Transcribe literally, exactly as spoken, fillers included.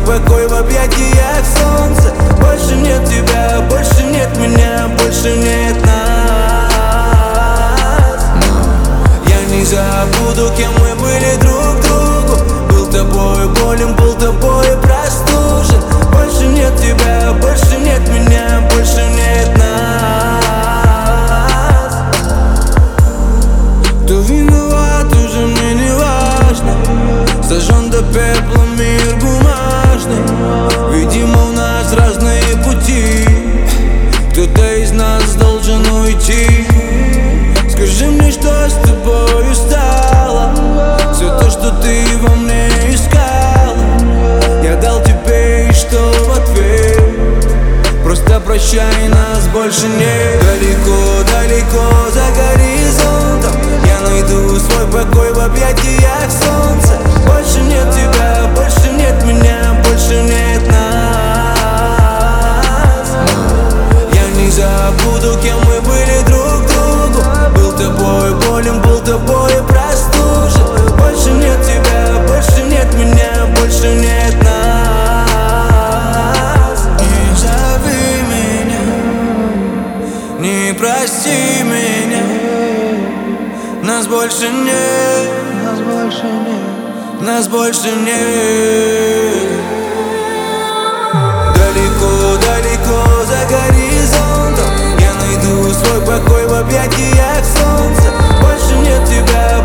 покой в объятиях солнца. Больше нет тебя, больше нет меня, больше нет нас. Я не забуду, кем мы были друг другу. Был тобою болен, был тобою простужен. Больше нет тебя, больше нет меня, больше нет нас. Кто виноват, уже мне не важно. Сожжен до пепла мир бумажный. Видимо, у нас разные пути. Кто-то из нас должен уйти. Скажи мне, что с тобою стало. Все то, что ты во мне искала, я дал тебе, и что в ответ? Просто прощай, нас больше нет. Далеко, далеко за горизонтом я найду свой покой в объятиях солнца. Больше нет тебя, больше нет меня, больше нет нас. Я не забуду, кем мы были друг другу. Был тобою болен, был тобою простужен. Больше нет тебя, больше нет меня, больше нет нас. Не зови меня, не прости меня. Нас больше нет, нас больше нет, нас больше нет. Далеко, далеко за горизонтом я найду свой покой в объятиях солнца. Больше нет тебя,